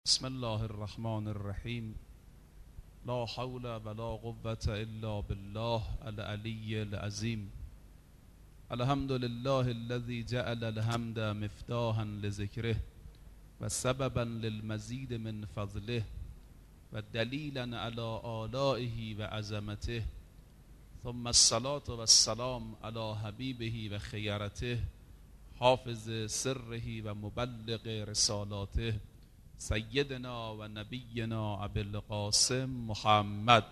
بسم الله الرحمن الرحیم. لا حول ولا قوة الا بالله العلی العظیم. الحمد لله الذي جعل الحمد مفتاحا لذکره و سببا للمزید من فضله و دلیلا علی آلائه و عظمته، ثم الصلاة والسلام علی حبیبه و خیرته، حافظ سره و مبلغ رسالاته، سیدنا و نبینا ابی القاسم محمد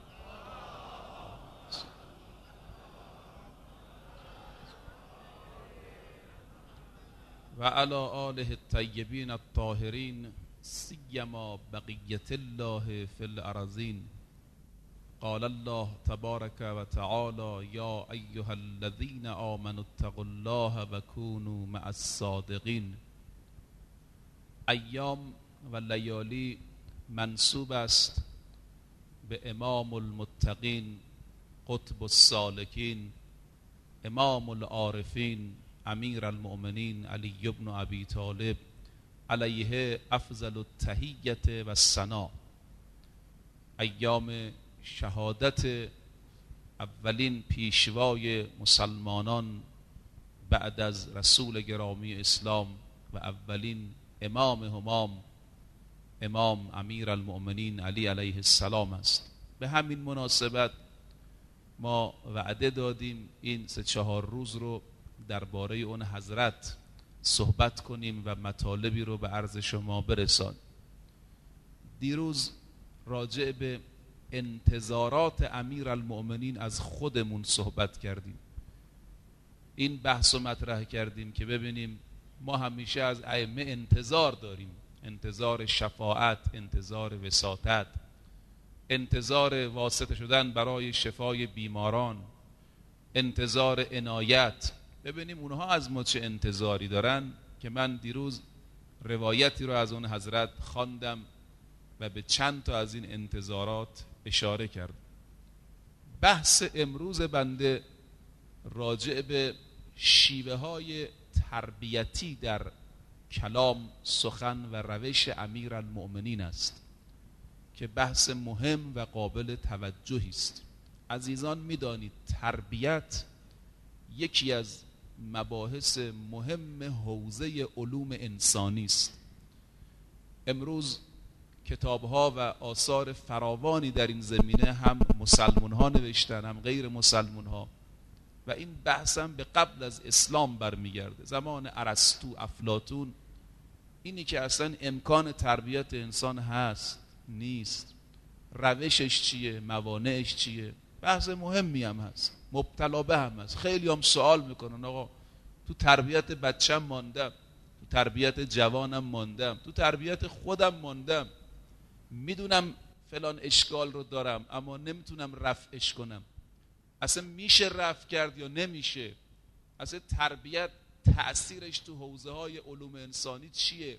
و علی آله الطیبین الطاهرین، سیما بقیة الله فی الارضین. قال الله تبارک و تعالی: یا ایها الذین آمنوا اتقوا الله و کونوا مع الصادقین. ایام و لیالی منسوب است به امام المتقین، قطب السالکین، امام العارفین، امیر المؤمنین علی بن ابی طالب علیه افضل التحیة و الثنا. ایام شهادت اولین پیشوای مسلمانان بعد از رسول گرامی اسلام و اولین امام همام، امام امیر المؤمنین علی علیه السلام است. به همین مناسبت ما وعده دادیم این 3-4 روز رو درباره اون حضرت صحبت کنیم و مطالبی رو به عرض شما برسان. دیروز راجع به انتظارات امیر المؤمنین از خودمون صحبت کردیم. این بحث رو مطرح کردیم که ببینیم ما همیشه از ائمه انتظار داریم، انتظار شفاعت، انتظار وساطت، انتظار واسطه شدن برای شفای بیماران، انتظار عنایت. ببینیم اونها از ما چه انتظاری دارن، که من دیروز روایتی رو از اون حضرت خواندم و به چند تا از این انتظارات اشاره کردم. بحث امروز بنده راجع به شیوه های تربیتی در کلام، سخن و روش امیر المؤمنین است که بحث مهم و قابل توجهی است. عزیزان میدانید تربیت یکی از مباحث مهم حوزه علوم انسانی است. امروز کتاب‌ها و آثار فراوانی در این زمینه هم مسلمان‌ها نوشتن هم غیر مسلمان‌ها، و این بحث هم به قبل از اسلام برمیگرده، زمان ارسطو، افلاطون. اینی که اصلا امکان تربیت انسان هست نیست، روشش چیه، موانعش چیه، بحث مهمی هم هست، مبتلا به هم هست. خیلی هم سوال میکنن آقا تو تربیت بچم ماندم، تو تربیت جوانم ماندم، تو تربیت خودم ماندم، میدونم فلان اشکال رو دارم اما نمیتونم رفعش کنم. اصلا میشه رفع کرد یا نمیشه؟ اصلا تربیت تأثیرش تو حوزه های علوم انسانی چیه؟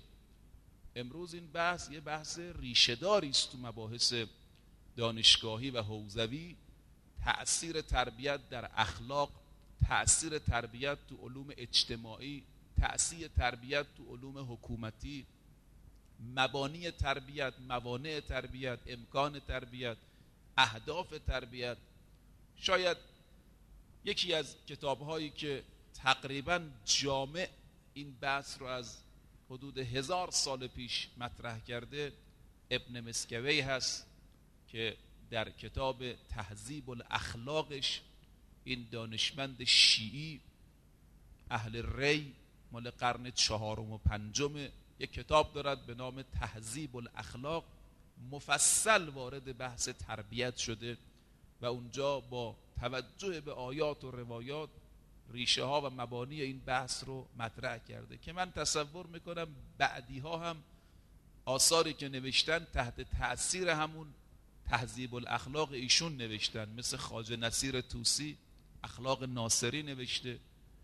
امروز این بحث یه بحث ریشه‌داری است تو مباحث دانشگاهی و حوزوی. تأثیر تربیت در اخلاق، تأثیر تربیت تو علوم اجتماعی، تأثیر تربیت تو علوم حکومتی، مبانی تربیت، موانع تربیت، امکان تربیت، اهداف تربیت. شاید یکی از کتاب‌هایی که تقریباً جامع این بحث رو از حدود 1000 سال پیش مطرح کرده ابن مسکوی هست که در کتاب تهذیب الاخلاقش این دانشمند شیعی اهل ری مال قرن 4 و 5 یک کتاب دارد به نام تهذیب الاخلاق، مفصل وارد بحث تربیت شده و اونجا با توجه به آیات و روایات ریشه ها و مبانی این بحث رو مطرح کرده که من تصور میکنم بعدی ها هم آثاری که نوشتن تحت تأثیر همون تهذیب الاخلاق ایشون نوشتن. مثل خواجه نصیر طوسی اخلاق ناصری نوشته،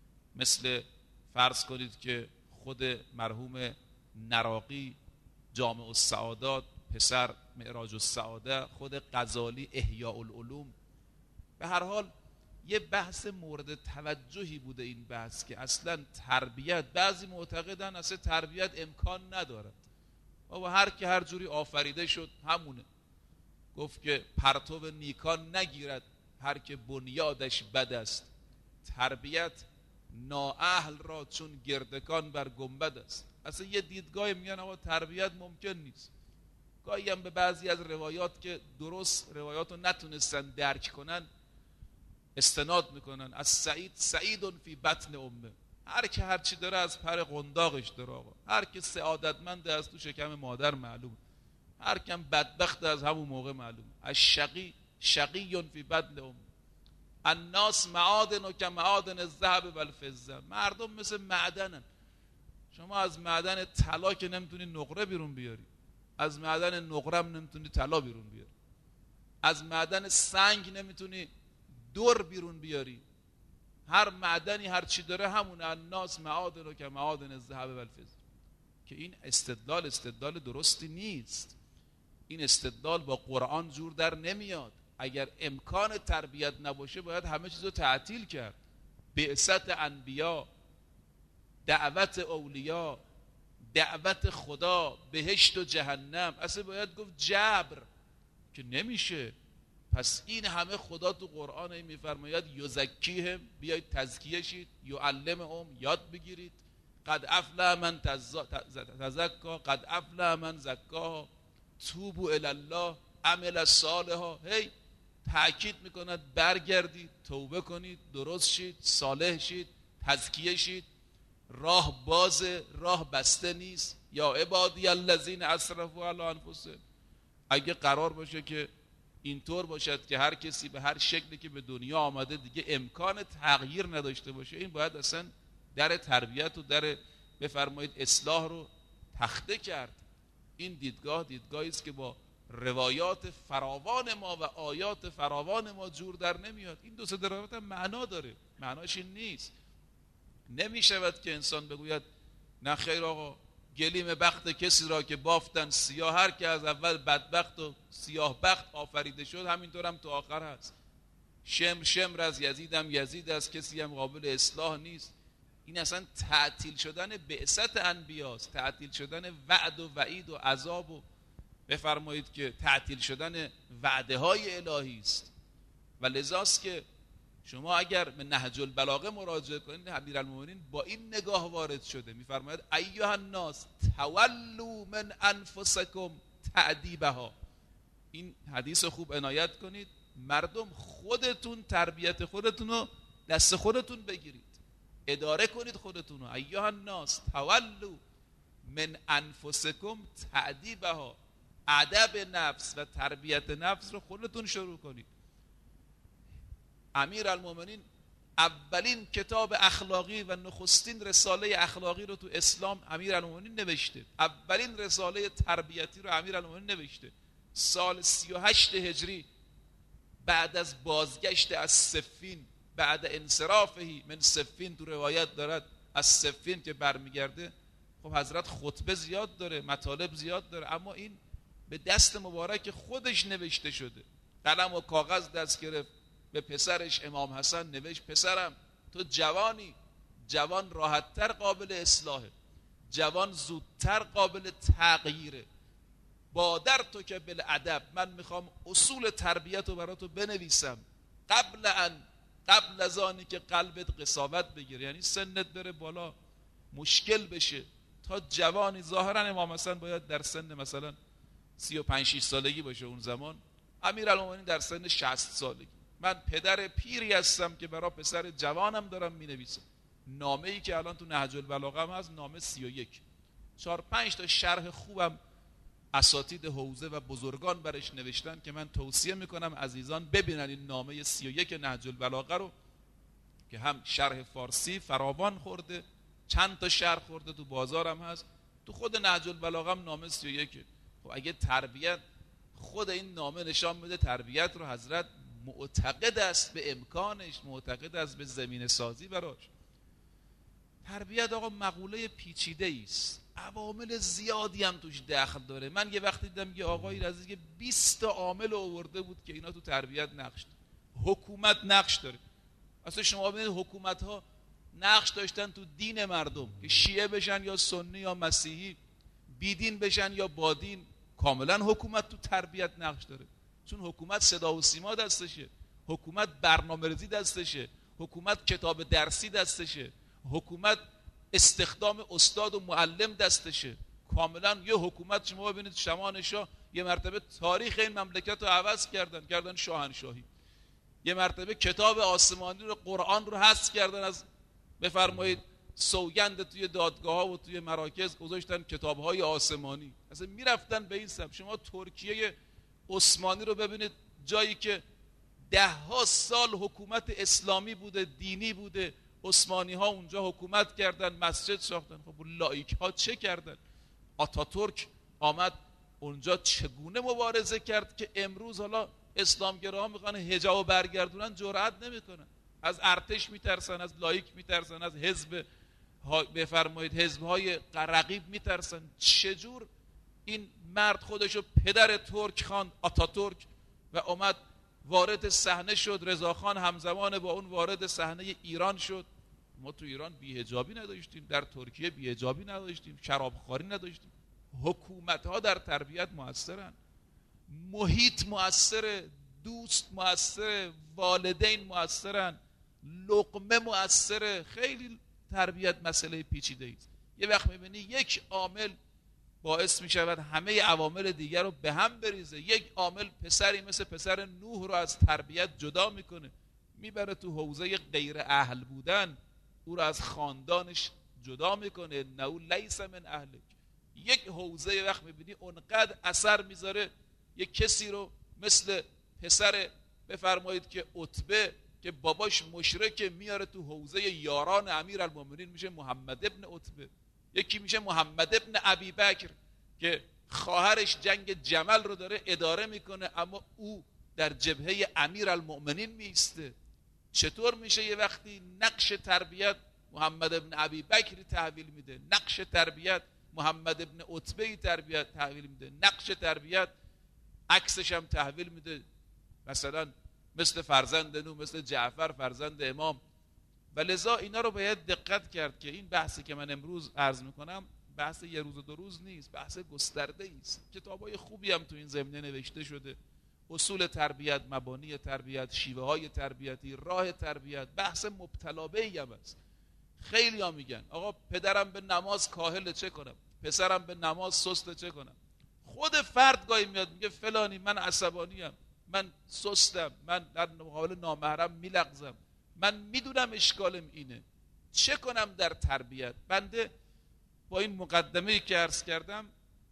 مثل فرض کنید که خود مرحوم نراقی جامع السعادات، پسر معراج السعاده، خود غزالی احیاء العلوم. به هر حال یه بحث مورد توجهی بوده این بحث که اصلا تربیت، بعضی معتقدن اصلا تربیت امکان ندارد، بابا هر کی هر جوری آفریده شد همونه. گفت که پرتو نیکان نگیرد هر که بنیادش بد است، تربیت نااهل را چون گردکان بر گنبد است. اصلا یه دیدگاهی میگن آقا تربیت ممکن نیست. گاهی هم به بعضی از روایات که درست روایات رو نتونستن درک کنن استناد میکنن. از سعید فی بطن امه، هر که هر چی داره از پر قنداقش داره آقا. هر که سعادتمند از تو شکم مادر معلوم، هر کم بدبخت از همون موقع معلوم. از شقی فی بطن امه. الناس معادن و که معادن الذهب و الفضه. مردم مثل معدنن. شما از معدن طلا که نمیتونی نقره بیرون بیاری، از معدن نقره هم نمیتونی طلا بیرون بیاری، از معدن سنگ نمیتونی دور بیرون بیاری. هر معدنی هر چی داره همون. الناس معادن و که معادن الذهب و الفضه. که این استدلال درستی نیست. این استدلال با قرآن جور در نمیاد. اگر امکان تربیت نباشه باید همه چیز رو تعطیل کرد. بعثت انبیا، دعوت اولیاء، دعوت خدا، بهشت و جهنم، اصلا باید گفت جبر که نمیشه. پس این همه خدا تو قرآن میفرماید یزکیهم، بیایید تزکیه شید، یعلمهم، یاد بگیرید، قد افلح من تزکا، قد افلح من زکاها، توبوا الی الله، عمل صالحا. هی تأکید میکند برگردید، توبه کنید، درست شید، صالح شید، تزکیه شید. راه بازه، راه بسته نیست. یا عبادی الذین اسرفوا علی انفسهم. اگه قرار باشه که اینطور باشد که هر کسی به هر شکلی که به دنیا آمده دیگه امکان تغییر نداشته باشه، این باید اصلا در تربیت و در بفرمایید اصلاح رو تخته کرد. این دیدگاهی است که با روایات فراوان ما و آیات فراوان ما جور در نمیاد. این دو سه روایت هم معنا داره، معناش این نیست. نمیشود که انسان بگوید نه خیر آقا، گلیم بخت کسی را که بافتن سیاه، هر که از اول بدبخت و سیاه بخت آفریده شد همینطور هم تو آخر هست. شمر از یزیدم یزید از کسی هم قابل اصلاح نیست. این اصلا تعطیل شدن بعثت انبیاست، تعطیل شدن وعد و وعید و عذاب و بفرمایید که تعطیل شدن وعده های الهی است. و لذاست که شما اگر به نهج البلاغه مراجعه کنید، امیرالمومنین با این نگاه وارد شده، میفرماید ایها الناس تولوا من انفسکم تأدیبها. این حدیث خوب عنایت کنید. مردم خودتون تربیت خودتون رو دست خودتون بگیرید، اداره کنید خودتون رو. ایها الناس تولوا من انفسکم تأدیبها. ادب نفس و تربیت نفس رو خودتون شروع کنید. امیرالمومنین اولین کتاب اخلاقی و نخستین رساله اخلاقی رو تو اسلام امیرالمومنین نوشته. اولین رساله تربیتی رو امیرالمومنین نوشته سال 38 هجری، بعد از بازگشت از صفین، بعد انصرافهی من صفین. تو روایت دارد از صفین که برمیگرده، خب حضرت خطبه زیاد داره، مطالب زیاد داره، اما این به دست مبارک خودش نوشته شده. قلم و کاغذ دست گرفت، به پسرش امام حسن نوشت پسرم تو جوانی، جوان راحتتر قابل اصلاحه، جوان زودتر قابل تغییره. بادر تو که بالادب، من میخوام اصول تربیت رو براتو بنویسم قبل از آنی که قلبت قساوت بگیره، یعنی سنت بره بالا مشکل بشه. تا جوانی ظاهرا امام حسن باید در سن مثلا 35-6 سالگی باشه اون زمان، امیرالمومنین در سن 60 سالگی. من پدر پیری هستم که برای پسر جوانم دارم مینویسم. نامه‌ای که الان تو نهج البلاغه هم هست، نامه 31، 4-5 تا شرح خوبم اساتید حوزه و بزرگان برش نوشتن که من توصیه میکنم عزیزان ببینن این نامه 31 نهج البلاغه رو، که هم شرح فارسی فراوان خورده، چند تا شرح خورده، تو بازارم هست، تو خود نهج البلاغه هم نامه 31. خب اگه تربیت، خود این نامه نشان میده تربیت رو حضرت معتقد است به امکانش، معتقد است به زمینه سازی براش. تربیت آقا مقوله پیچیده است، عوامل زیادی هم توش دخل داره. من یه وقتی دیدم یه آقایی از دیگه 20 تا عامل آورده بود که اینا تو تربیت نقش داره. حکومت نقش داره. اصلا شما ببینید حکومت ها نقش داشتن تو دین مردم که شیعه بشن یا سنی یا مسیحی، بیدین بشن یا بادین، کاملا حکومت تو تربیت نقش داره، چون حکومت صدا و سیما دستشه، حکومت برنامه‌ریزی دستشه، حکومت کتاب درسی دستشه، حکومت استخدام استاد و معلم دستشه. کاملا یه حکومت، شما ببینید شمان شاه یه مرتبه تاریخ این مملکت رو عوض کردن شاهنشاهی، یه مرتبه کتاب آسمانی رو، قرآن رو حذف کردن از، بفرمایید، سوگند توی دادگاه ها و توی مراکز گذاشتن کتاب‌های آسمانی. اصلا میرفتن به این سمت. شما ترکیه عثمانی رو ببینید، جایی که 10 سال حکومت اسلامی بوده، دینی بوده، عثمانی ها اونجا حکومت کردن، مسجد ساختن. خب لایک ها چه کردن؟ آتاتورک آمد اونجا چگونه مبارزه کرد که امروز حالا اسلامگراها میخوان حجاب برگردونن، جرأت نمیکنن، از ارتش میترسن، از لایک میترسن، از حزب، بفرمایید، حزب‌های رقیب میترسن. چجور این مرد خودشو پدر ترک خان آتاتورک و اومد وارد صحنه شد، رضاخان همزمان با اون وارد صحنه ایران شد. ما تو ایران بی‌حجابی نداشتیم، در ترکیه بی‌حجابی نداشتیم، شرابخواری نداشتیم. حکومت‌ها در تربیت مؤثرن، محیط مؤثره، دوست مؤثره، والدین مؤثرن، لقمه مؤثره. خیلی تربیت مسئله پیچیده است. یه وقت میبینی یک عامل باعث میشود همه عوامل دیگر رو به هم بریزه. یک عامل پسری مثل پسر نوح رو از تربیت جدا میکنه، میبره تو حوزه غیر اهل بودن، او رو از خاندانش جدا میکنه. نو لیس من اهلک. یک حوزه وقت میبینی اونقدر اثر میذاره، یک کسی رو مثل پسر، بفرمایید، که عتبه که باباش مشرکه، میاره تو حوزه یاران امیرالمومنین، میشه محمد ابن عتبه. یکی میشه محمد ابن ابی بکر که خواهرش جنگ جمل رو داره اداره میکنه، اما او در جبهه امیرالمومنین میسته. چطور میشه یه وقتی نقش تربیت محمد ابن ابی بکری تحویل میده، نقش تربیت محمد ابن عتبه تربیت تحویل میده، نقش تربیت عکسش هم تحویل میده، مثلا مثل فرزند نوح، مثل جعفر فرزند امام. و لذا اینا رو باید دقت کرد که این بحثی که من امروز عرض میکنم بحث یه روز و 2 روز نیست، بحث گسترده است. کتابای خوبی هم تو این زمینه نوشته شده، اصول تربیت، مبانی تربیت، شیوه های تربیتی، راه تربیت، بحث مبتلا به‌ای هم است. خیلی ها میگن آقا پدرم به نماز کاهل، چه کنم؟ پسرم به نماز سست، چه کنم؟ خود فرد گاهی میاد میگه فلانی من عصبانیم، من سستم، من در مقابل نامحرم میلغزم، من میدونم اشکالم اینه، چه کنم در تربیت؟ بنده با این مقدمه‌ای که عرض کردم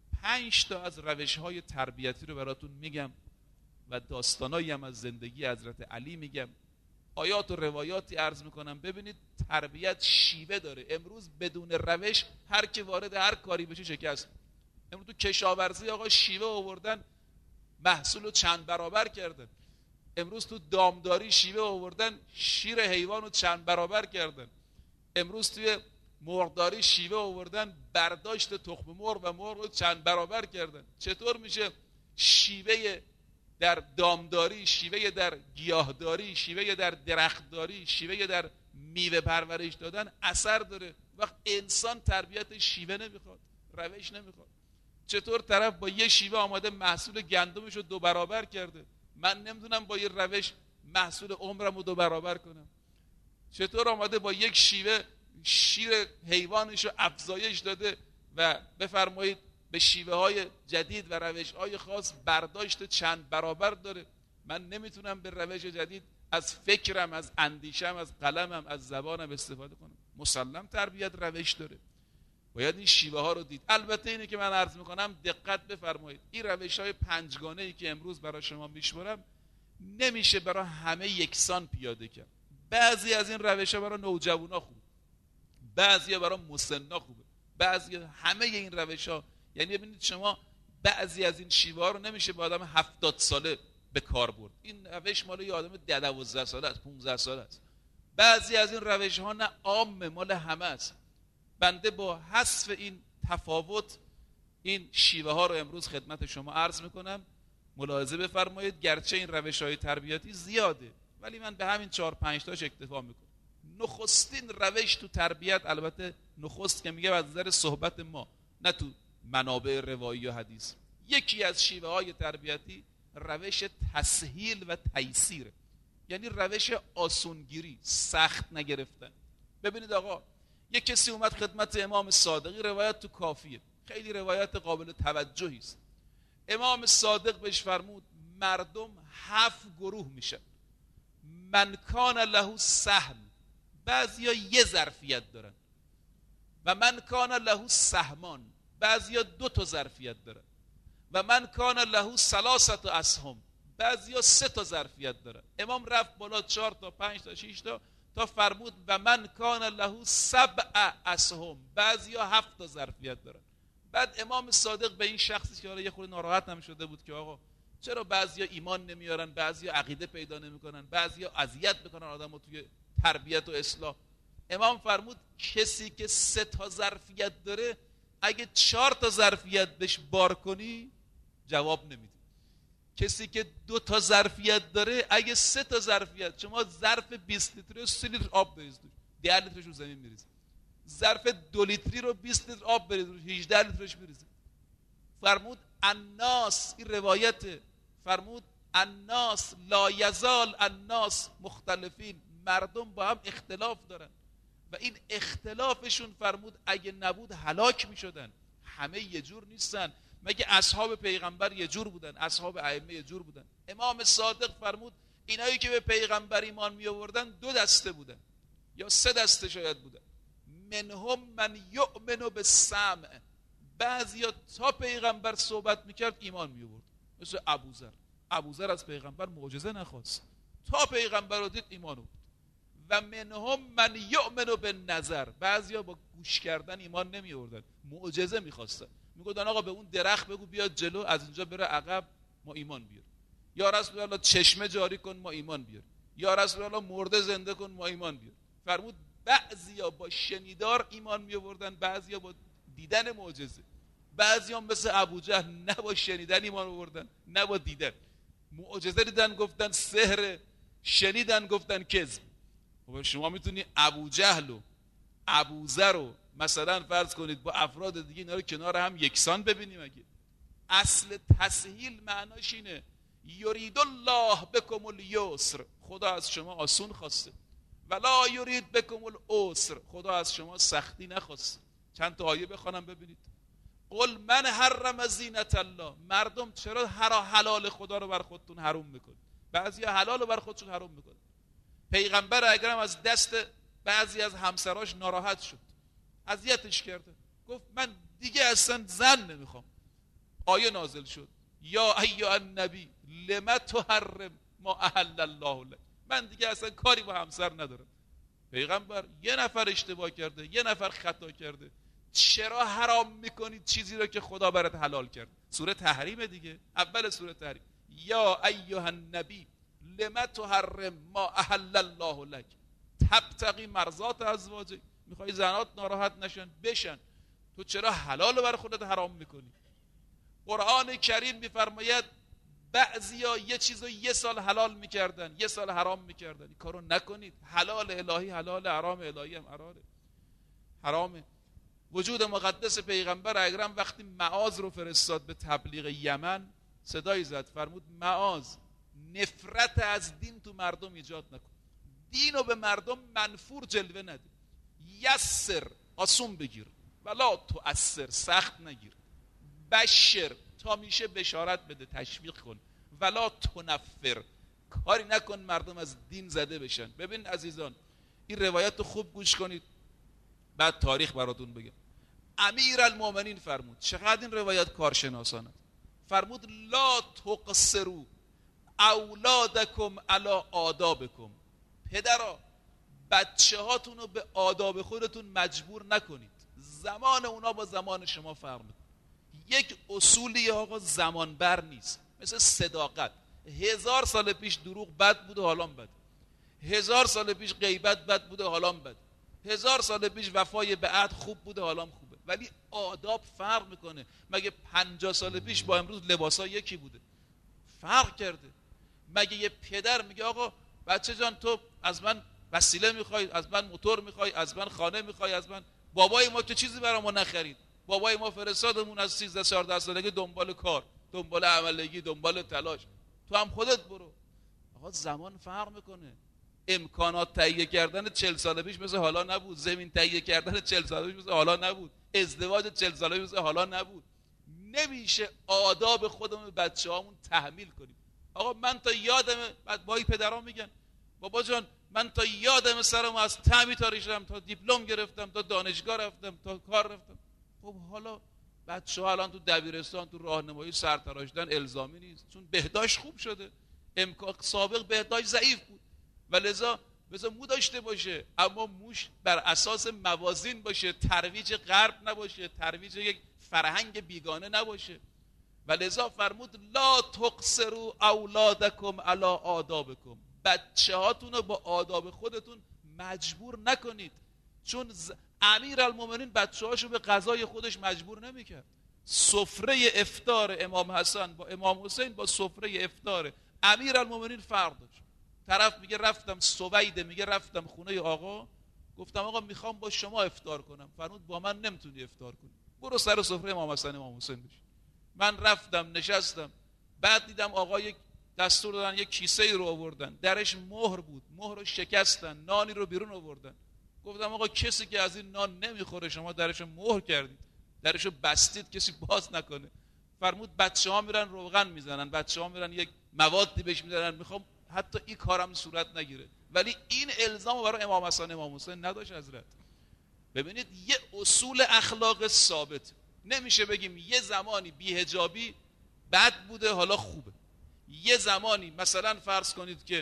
5 تا از روش‌های تربیتی رو براتون میگم و داستانایی هم از زندگی حضرت علی میگم، آیات و روایاتی عرض میکنم. ببینید تربیت شیوه داره. امروز بدون روش هر کی وارد هر کاری بشه شکست. امروز تو کشاورزی آقا شیوه آوردن، محصول رو چند برابر کردن. امروز تو دامداری شیوه آوردن، شیر حیوان رو چند برابر کردن. امروز توی مرغداری شیوه آوردن، برداشت تخم مرغ و مرغ رو چند برابر کردن. چطور میشه شیوه در دامداری، شیوه در گیاهداری، شیوه در درختداری، شیوه در میوه پرورش دادن اثر داره؟ وقت انسان تربیت شیوه نمیخواد، روش نمیخواد. چطور طرف با یه شیوه آماده محصول گندمش رو 2 برابر کرده، من نمیدونم با یه روش محصول عمرم رو 2 برابر کنم. چطور آماده با یک شیوه شیر حیوانش رو افزایش داده و بفرمایید به شیوه های جدید و روش های خاص برداشت چند برابر داره. من نمیتونم به روش جدید از فکرم، از اندیشم، از قلمم، از زبانم استفاده کنم. مسلم تربیت روش داره، باید این شیوه ها رو دید. البته اینه که من عرض میکنم دقت بفرمایید، این روش های 5 گانه‌ای که امروز برای شما میشمارم نمیشه برای همه یکسان پیاده کرد. بعضی از این روش ها برای نوجوانا خوبه، بعضی برای مسنا خوبه، بعضی، همه این روش ها. یعنی ببینید شما بعضی از این شیوه ها رو نمیشه با آدم 70 ساله به کار برد. این روش مال یه آدم 12 ساله است، 15 ساله است. بعضی از این روش ها نه عامه، مال همه است. بنده با حذف این تفاوت این شیوه ها رو امروز خدمت شما عرض میکنم. ملاحظه بفرمایید گرچه این روش های تربیتی زیاده ولی من به همین 4-5 تاش اکتفا میکنم. نخستین روش تو تربیت، البته نخست که میگه از نظر صحبت ما، نه تو منابع روایی و حدیث. یکی از شیوه های تربیتی روش تسهیل و تیسیره، یعنی روش آسونگیری، سخت نگرفتن. ببینید آقا، یک کسی اومد خدمت امام صادقی، روایت تو کافیه، خیلی روایت قابل توجهی است. امام صادق بهش فرمود مردم 7 گروه میشن. من کان له سهم، بعضیا یه ظرفیت دارن، و من کان له سهمان، بعضیا 2 تا ظرفیت دارن، و من کان له 3 اسهم، بعضیا 3 تا ظرفیت دارن. امام رفت بالا 4 تا 5 تا 6 تا فرمود و من کان له 7 اسهم، بعضیا 7 تا ظرفیت دارن. بعد امام صادق به این شخصی که حالا یه خورده ناراحت هم شده بود که آقا چرا بعضیا ایمان نمیارن، بعضیا عقیده پیدا نمیکنن، بعضیا اذیت میکنن آدمو توی تربیت و اصلاح، امام فرمود کسی که 3 تا ظرفیت داره اگه 4 تا ظرفیت بهش بار کنی جواب نمیده. کسی که 2 تا ظرفیت داره اگه 3 تا ظرفیت، شما ظرف 20 لیتری رو 3 لیتر آب بریز توش، 10 لیترش رو زمین میریزه. ظرف 2 لیتری رو 20 لیتر آب بریز توش، 18 لیترش میریزه. فرمود الناس، این روایت، فرمود الناس لا یزال الناس مختلفین، مردم با هم اختلاف دارن و این اختلافشون فرمود اگه نبود هلاک میشدن. همه یه جور نیستن، مگه اصحاب پیغمبر یه جور بودن، اصحاب ائمه یه جور بودن؟ امام صادق فرمود اینایی که به پیغمبر ایمان می آوردن 2 دسته بودن یا 3 دسته شاید بودن. منهم من یؤمن بالسمع، بعضیا تا پیغمبر صحبت میکرد ایمان می آورد، مثل ابوذر. ابوذر از پیغمبر معجزه نخواست، تا پیغمبر رو دید ایمان آورد. و منهم من یؤمن بالنظر، بعضیا با گوش کردن ایمان نمی آوردن، معجزه میخواستن. میگفتن آقا به اون درخت بگو بیاد جلو، از اینجا بره عقب، ما ایمان بیار. یا رسول الله چشمه جاری کن، ما ایمان بیار. یا رسول الله مرده زنده کن، ما ایمان بیار. فرمود بعضیا با شنیدار ایمان می آوردن، بعضیا با دیدن معجزه. بعضیا مثل ابوجهل نه با شنیدن ایمان آوردن نه با دیدن. معجزه دیدن گفتن سحر، شنیدن گفتن کذب. خب شما میتونی ابوجهل و ابوذر رو مثلا فرض کنید با افراد دیگه اینا رو کنار هم یکسان ببینیم؟ اگه اصل تسهیل معناش اینه یرید الله بکم الیسر، خدا از شما آسون خواسته، ولا یرید بکم العسر، خدا از شما سختی نخواسته. چند تا آیه بخوانم ببینید. قل من حرم زینت الله، مردم چرا حلال خدا رو بر خودتون حرام میکنید؟ بعضیا حلال رو بر خودشون حرام میکنن. پیغمبر اکرم از دست بعضی از همسراش ناراحت شد، اذیتش کرده، گفت من دیگه اصلا زن نمیخوام. آیه نازل شد یا ایها النبی لم تحرم ما احل الله لك، من دیگه اصلا کاری با همسر ندارم. پیغمبر یه نفر اشتباه کرده، یه نفر خطا کرده، چرا حرام میکنید چیزی رو که خدا برات حلال کرد؟ سوره تحریم دیگه، اول سوره تحریم. یا ایها النبی لم تحرم ما احل الله لك تبتغی مرضات ازواجک، میخوای زنات ناراحت نشن بشن، تو چرا حلال رو برای خودت حرام میکنی؟ قرآن کریم میفرماید بعضیا یه چیزو 1 سال حلال میکردن 1 سال حرام میکردن. این کارو نکنید. حلال الهی حلال، حرام الهی هم حرامه. وجود مقدس پیغمبر اکرم وقتی معاذ رو فرستاد به تبلیغ یمن، صدایی زد فرمود معاذ نفرت از دین تو مردم ایجاد نکن، دینو به مردم منفور جلوه نده، یسر آسون بگیر، ولا تؤثر سخت نگیر، بشر تا میشه بشارت بده تشویق کن، ولا تنفر کاری نکن مردم از دین زده بشن. ببین عزیزان این روایت رو خوب گوش کنید، بعد تاریخ براتون بگم. امیر المؤمنین فرمود، چقدر این روایت کارشناسانه، فرمود لا تقصروا اولادکم علی آدابکم، پدرها بچه هاتون رو به آداب خودتون مجبور نکنید، زمان اونا با زمان شما فرق میکنه. یک اصولی آقا زمان بر نیست، مثل صداقت. 1000 سال پیش دروغ بد بود و حالا بد، 1000 سال پیش غیبت بد بود و حالا بد، 1000 سال پیش وفای به عهد خوب بود و حالا خوبه، ولی آداب فرق میکنه. مگه 50 سال پیش با امروز لباسا یکی بوده؟ فرق کرده. مگه یه پدر میگه آقا بچه جان تو از من وسیله میخوای، از من موتور میخوای، از من خانه میخوای، از من، بابای ما که چیزی برای ما نخرید، بابای ما فرستادمون از 13 14 سالگی دنبال کار، دنبال عملگی، دنبال تلاش. تو هم خودت برو. آقا زمان فرق میکنه. امکانات تهیه کردن 40 سال پیش مثل حالا نبود. زمین تهیه کردن 40 سال پیش مثل حالا نبود. ازدواج 40 سال پیش مثل حالا نبود. نمیشه آداب خودمون به بچه‌هامون تحمیل کنیم. آقا من تا یادمه، بعد بای پدرام میگن بابا جان من تا یادمه سرم از تعمی تاریخ شدم، تا دیپلم گرفتم، تا دانشگاه رفتم، تا کار رفتم. خب حالا بچه‌ها الان تو دبیرستان تو راهنمایی سرتراشیدن الزامی نیست، چون بهداشت خوب شده. امکان سابق بهداشت ضعیف بود و لذا مو داشته باشه، اما موش بر اساس موازین باشه، ترویج غرب نباشه، ترویج یک فرهنگ بیگانه نباشه. و لذا فرمود لا تقصروا اولادکم علی آدابکم، بچه هاتون رو با آداب خودتون مجبور نکنید. چون امیرالمومنین بچه هاشو به غذای خودش مجبور نمیکرد. سفره افطار امام حسن با امام حسین با سفره افطار امیرالمومنین فرق داشت. طرف میگه رفتم سویده، میگه رفتم خونه آقا، گفتم آقا میخوام با شما افطار کنم. فرمود با من نمیتونی افطار کنی، برو سر سفره امام حسن امام حسین بشین. من رفتم نشستم، بعد دیدم آقا یک دستور دادن یک کیسه رو آوردن، درش مهر بود، مهر رو شکستن، نانی رو بیرون آوردن. گفتم آقا کسی که از این نان نمیخوره شما درش مهر کردید، درش رو بستید کسی باز نکنه. فرمود بچه‌ها میرن روغن میزنن، بچه‌ها میرن یک موادی بهش میدن، میخوام حتی این کارم صورت نگیره. ولی این الزام برای امام حسن امام حسین نداشت حضرت. ببینید یه اصول اخلاق ثابت. نمیشه بگیم یه زمانی بی‌حجابی بد بوده حالا خوبه، یه زمانی مثلا فرض کنید که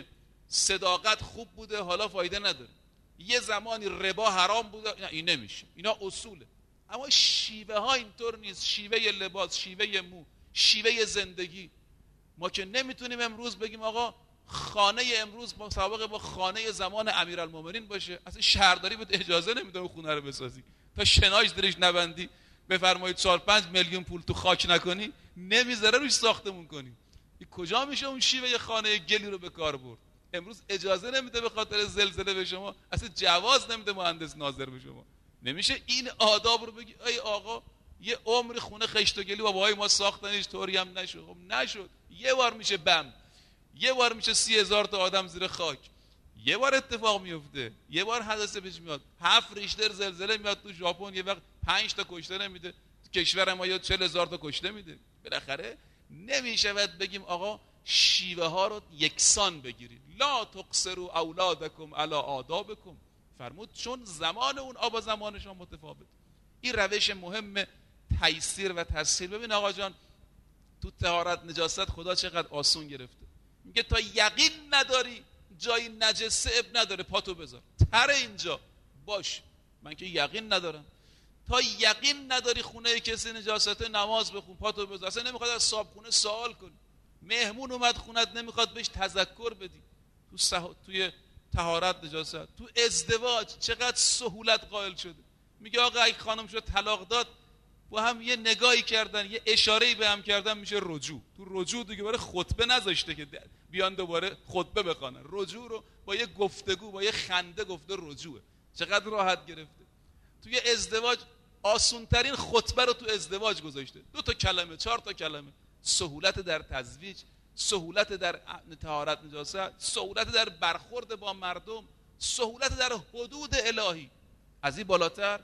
صداقت خوب بوده حالا فایده نداره، یه زمانی ربا حرام بوده. نه این نمیشه، اینا اصوله. اما شیوه ها اینطور نیست. شیوه لباس، شیوه مو، شیوه زندگی. ما که نمیتونیم امروز بگیم آقا خانه امروز مسابقه با خانه زمان امیرالمومنین باشه. اصلا شهرداری بهت اجازه نمیده اون خونه رو بسازی، تا شناش درش نبندی بفرمایید 4-5 میلیون پول تو خاک نکنی نمیذاره روش ساختمون کنی. این کجا میشه اون شیوه خانه گلی رو به کار برد؟ امروز اجازه نمیده به خاطر زلزله به شما، اصلا جواز نمیده مهندس ناظر به شما. نمیشه این آداب رو بگی ای آقا یه عمر خونه خشت و گلی باباهای ما ساختنش طوری هم نشد. خب نشد. یه بار میشه بم، یه بار میشه 30,000 تا آدم زیر خاک، یه بار اتفاق میفته، یه بار حادثه پیش میاد. 7 ریشتر زلزله میاد تو ژاپن، یه وقت 5 تا کشته نمیده. تو کشور ما یا 40,000 تا کشته میده. بالاخره نمیشود بگیم آقا شیوه ها رو یکسان بگیرید. لا تقصروا اولادکم علی آدابکم. فرمود چون زمان اون با زمان شما متفاوت. این روش مهم تیسیر و تسهیل. ببین آقا جان تو طهارت نجاست خدا چقدر آسون گرفته. میگه تا یقین نداری جای نجسه اب نداره پاتو بذار، تر اینجا باش. من که یقین ندارم. تا یقین نداری خونه کسی نجاسته نماز بخون، پاتو بذار. اصلا نمیخواد از صاحبخونه سوال کنی. مهمون اومد خونت نمیخواد بهش تذکر بدی. توی طهارت نجاست، تو ازدواج چقدر سهولت قائل شده. میگه آقا اگه خانم شو طلاق داد با هم یه نگاهی کردن، یه اشاره‌ای به هم کردن میشه رجوع. تو رجوع دیگه برای خطبه نذاشته که بیان دوباره خطبه بخونن. رجوع رو با یه گفتگو، با یه خنده گفته رجوعه. چقدر راحت گرفته. توی ازدواج آسونترین خطبه رو تو ازدواج گذاشته. 2 تا کلمه، 4 تا کلمه. سهولت در تزویج، سهولت در طهارت نجاست، سهولت در برخورد با مردم، سهولت در حدود الهی. از این بالاتر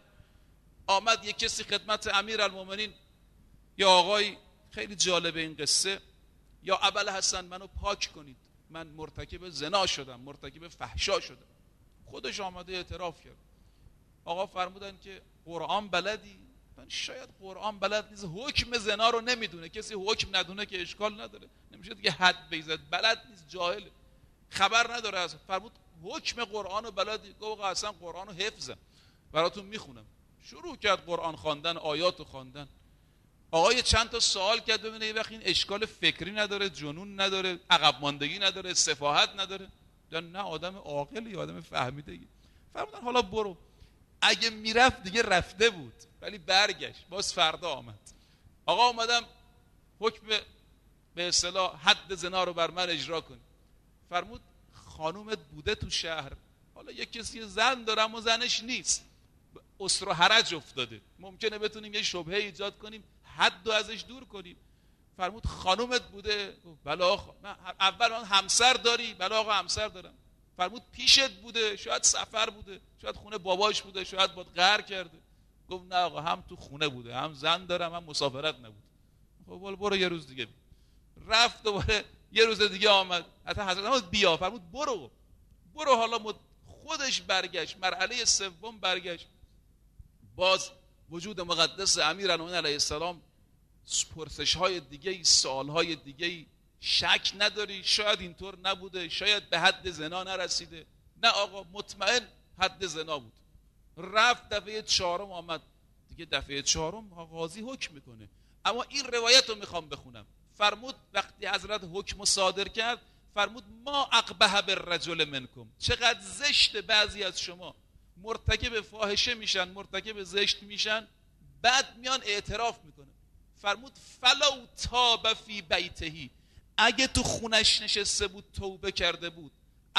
آمد یک کسی خدمت امیرالمومنین، یا آقای خیلی جالب این قصه، یا ابوالحسن منو پاک کنید، من مرتکب زنا شدم، مرتکب فحشا شدم. خودش آمده اعتراف کرد. آقا فرمودن که قرآن بلدی؟ من شاید قرآن بلد نیست، حکم زنا رو نمیدونه. کسی حکم ندونه که اشکال نداره، نمیشه دیگه حد بگذارد. بلد نیست، جاهل، خبر نداره از. فرمود حکم قرآن رو بلدی؟ گفت آقا اصلا قرآن رو حفظم، براتون میخونم. شروع کرد قرآن خواندن، آیات رو خواندن. آقای چند تا سوال کرد ببینه یه وقت این اشکال فکری نداره، جنون نداره، عقب ماندگی نداره، سفاهت نداره؟ نه آدم عاقلی، آدم فهمیدگی. فرمودن حالا برو. اگه میرفت دیگه رفته بود، ولی برگشت، باز فردا آمد. آقا اومدم حکم به اصطلاح حد زنا رو بر من اجرا کن. فرمود خانومت بوده تو شهر، حالا یک کسی زن داره اما زنش نیست، اسر و حرج افتاده، ممکنه بتونیم یه شبهه ایجاد کنیم، حد رو ازش دور کنیم. فرمود خانومت بوده؟ بله آقا. اول من همسر داری؟ بله آقا همسر دارم. فرمود پیشت بوده؟ شاید سفر بوده، شاید خونه باباش بوده، شاید باد قهر کرده. گفت نه آقا، هم تو خونه بوده، هم زن دارم، هم مسافرت نبود. خب برو یه روز دیگه. رفت دوباره یه روز دیگه آمد. حتی حضرت فرمود بیا. فرمود برو حالا خودش برگشت. مرحله سوم برگشت. باز وجود مقدس امیرالمومنین علیه السلام پرسش‌های دیگه، سوال‌های دیگه. شک نداری شاید اینطور نبوده، شاید به حد زنا نرسیده؟ نه آقا، مطمئن حد زنا بود. رفت دفعه 4 آمد دیگه. دفعه 4 قاضی حکم میکنه. اما این روایت رو میخوام بخونم. فرمود وقتی حضرت حکم صادر کرد، فرمود ما اقبح بالرجل منکم، چقدر زشت بعضی از شما مرتکب فاحشه میشن، مرتکب زشت میشن، بعد میان اعتراف میکنه. فرمود فلو تاب فی بیتهی، اگه تو خونش نشسته بود توبه کرده بود،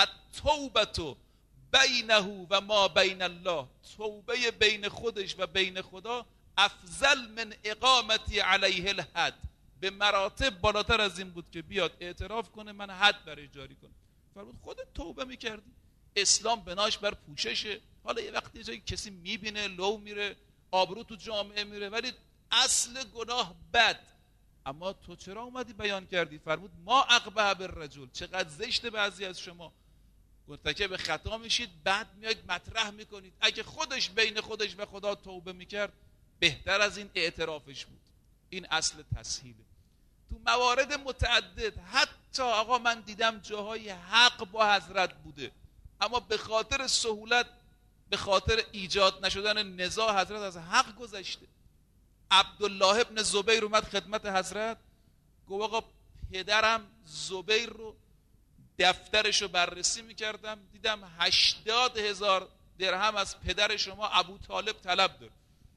التوبه بینه و ما بین الله، توبه بین خودش و بین خدا افضل من اقامتی علیه الحد، به مراتب بالاتر از این بود که بیاد اعتراف کنه من حد برای جاری کنه. فرمود خودت توبه میکردی. اسلام بناش بر پوششه. حالا یه وقتی جایی کسی میبینه لو میره، آبرو تو جامعه میره، ولی اصل گناه بد. اما تو چرا اومدی بیان کردی؟ فرمود ما اقبح بالرجل، چقدر زشت بعضی از شما مرتکب خطا میشید، بعد میاید مطرح میکنید. اگه خودش بین خودش و خدا توبه میکرد، بهتر از این اعترافش بود. این اصل تسهیله. تو موارد متعدد، حتی آقا من دیدم جاهای حق با حضرت بوده، اما به خاطر سهولت، به خاطر ایجاد نشدن نزاع، حضرت از حق گذشته. عبدالله ابن زبیر اومد خدمت حضرت، گفت آقا پدرم زبیر رو دفترش رو بررسی میکردم، دیدم 80,000 درهم از پدر شما ابو طالب طلب داره.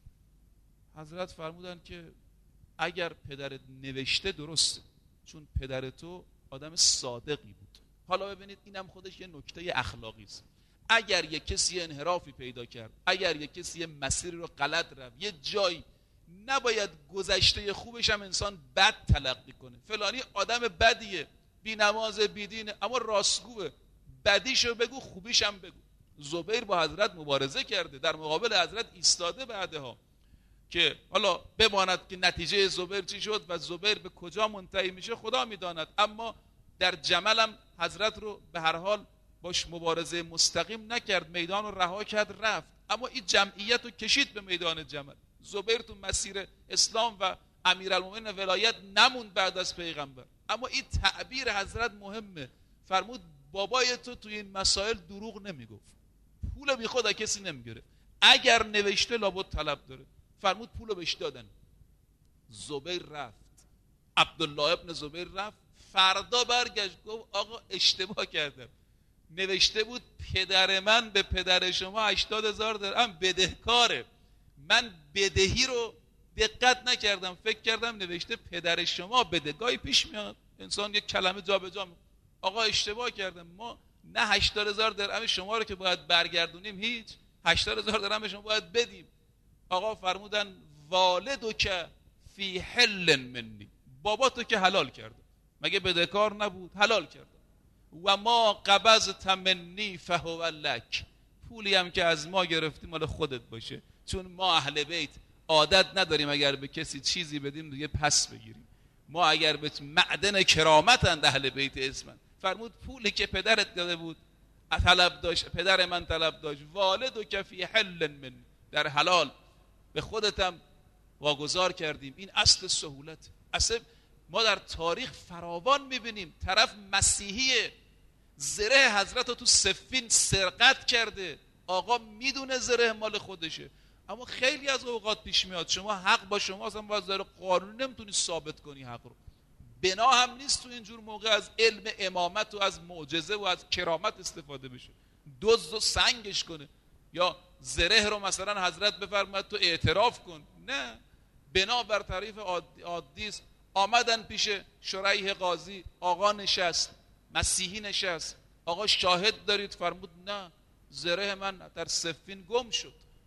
حضرت فرمودن که اگر پدرت نوشته درسته، چون پدر تو آدم صادقی بود. حالا ببینید اینم خودش یه نکته اخلاقی است. اگر یه کسی انحرافی پیدا کرد، اگر یه کسی یه مسیری رو غلط رفت، یه جایی، نباید گذشته خوبش هم انسان بد تلقی کنه. فلانی آدم بدیه، بی نماز، بی دینه، اما راستگوه، بدیشو بگو خوبیش هم بگو. زبیر با حضرت مبارزه کرده، در مقابل حضرت ایستاده بعدها، که حالا بماند که نتیجه زبیر چی شد و زبیر به کجا منتهی میشه خدا میداند. اما در جمل هم حضرت رو به هر حال باش مبارزه مستقیم نکرد، میدان رو رها کرد رفت. اما این جمعیت رو کشید به میدان جمل. زبیر تو مسیر اسلام و امیرالمومنین ولایت نموند بعد از پیغمبر. اما این تعبیر حضرت مهمه. فرمود بابای تو توی این مسائل دروغ نمیگفت، پول بی خود کسی نمیگیره، اگر نوشته لابد طلب داره. فرمود پولو بهش دادن. زبیر رفت، عبدالله ابن زبیر رفت، فردا برگشت گفت آقا اشتباه کردم، نوشته بود پدر من به پدر شما 80,000 درهم بدهکاره، من بدهی رو دقت نکردم، فکر کردم نوشته پدر شما بدهگاهی پیش میاد، انسان یک کلمه جا به جا. آقا اشتباه کردم، ما نه 80,000 درهم شما رو که باید برگردونیم، هیچ 80,000 درهم شما باید بدیم. آقا فرمودن والدو که فی حل منی، بابا تو که حلال کرده، مگه بدهکار نبود؟ حلال کرده. و ما قبضت منی فهو لک، پولی هم که از ما گرفتی مال خودت باشه، چون ما اهل بیت عادت نداریم اگر به کسی چیزی بدیم دیگه پس بگیریم. ما اگر به معدن کرامتند اهل بیت اسمن. فرمود پولی که پدرت داده بود طلب داشت، پدر من طلب داشت، والدو که فی حل من، در حلال به خودتم واگذار کردیم. این اصل سهولت. اصلا ما در تاریخ فراوان میبینیم طرف مسیحیه، زره حضرت رو تو سفین سرقت کرده، آقا میدونه زره مال خودشه، اما خیلی از اوقات پیش میاد شما حق با شما اصلا باز داره قانون نمیتونی ثابت کنی حق رو. بنا هم نیست تو اینجور موقع از علم امامت و از معجزه و از کرامت استفاده بشه، دزد و سنگش کنه، یا زره رو مثلا حضرت بفرماید تو اعتراف کن. نه، بنا بر تعریف عادی است. آمدن پیش شریح قاضی، آقا نشست، مسیحی نشست، آقا شاهد دارید؟ فرمود نه، زره من در سفین گم شد.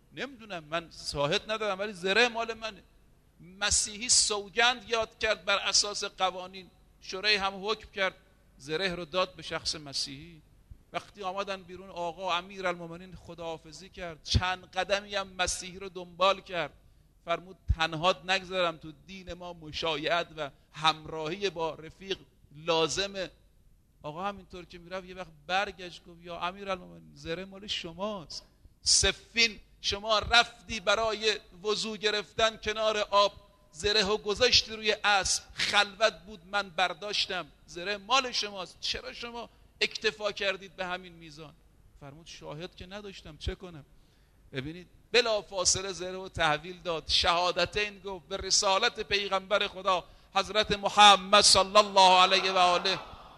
نمیدونم، من شاهد ندارم، ولی زره مال منه. مسیحی سوگند یاد کرد بر اساس قوانین، شورای هم حکم کرد زره رو داد به شخص مسیحی. وقتی آمدن بیرون آقا امیرالمومنین خداحافظی کرد، چند قدمی هم مسیحی رو دنبال کرد، فرمود تنهات نگذارم، تو دین ما مشایعت و همراهی با رفیق لازمه. آقا همینطور که میرفت یه وقت برگشت گفت یا امیرالمومنین زره مال شماست. سفین شما رفتی برای وضو گرفتن کنار آب، زره رو گذاشتی روی اسب، خلوت بود من برداشتم، زره مال شماست، چرا شما اکتفا کردید به همین میزان؟ فرمود شاهد که نداشتم چه کنم. ببینید بلا فاصله زره رو تحویل داد، شهادتین گفت به رسالت پیغمبر خدا حضرت محمد صلی الله علیه و آله.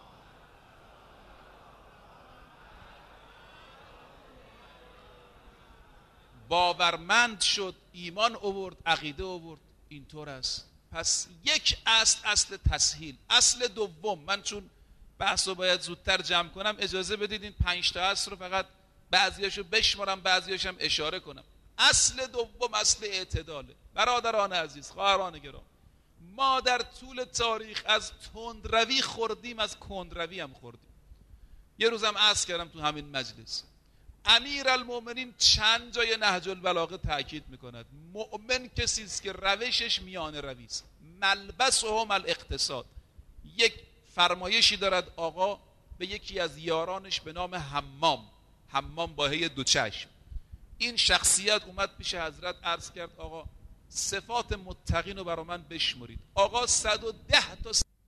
باورمند شد، ایمان آورد، عقیده آورد. اینطور است. پس یک اصل تسهیل. اصل دوم، من چون بحث رو باید زودتر جمع کنم اجازه بدید این 5 تا اصل رو فقط بعضیاشو بشمارم بعضیاش هم اشاره کنم. اصل دوم اصل اعتداله. برادران عزیز، خواهران گرامی، ما در طول تاریخ از تندروی خوردیم، از کندروی هم خوردیم. یه روزم عرض کردم تو همین مجلس، امیرالمومنین چند جای نهج البلاغه تاکید میکند مؤمن کسی است که روشش میانه روی است، ملبسهم الاقتصاد. یک فرمایشی دارد آقا به یکی از یارانش به نام حمام با هی 2 چشم. این شخصیت اومد پیش حضرت عرض کرد آقا صفات متقین رو برا من بشمرید. آقا 110 تا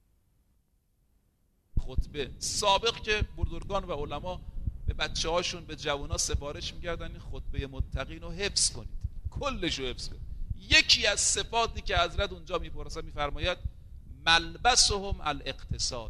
خطبه سابق که بزرگان و علما به بچه هاشون به جوانا سفارش میکردن این خطبه متقین رو حفظ کنید، کلش رو حفظ کنید. یکی از صفاتی که حضرت اونجا میفرماید ملبسهم الاقتصاد.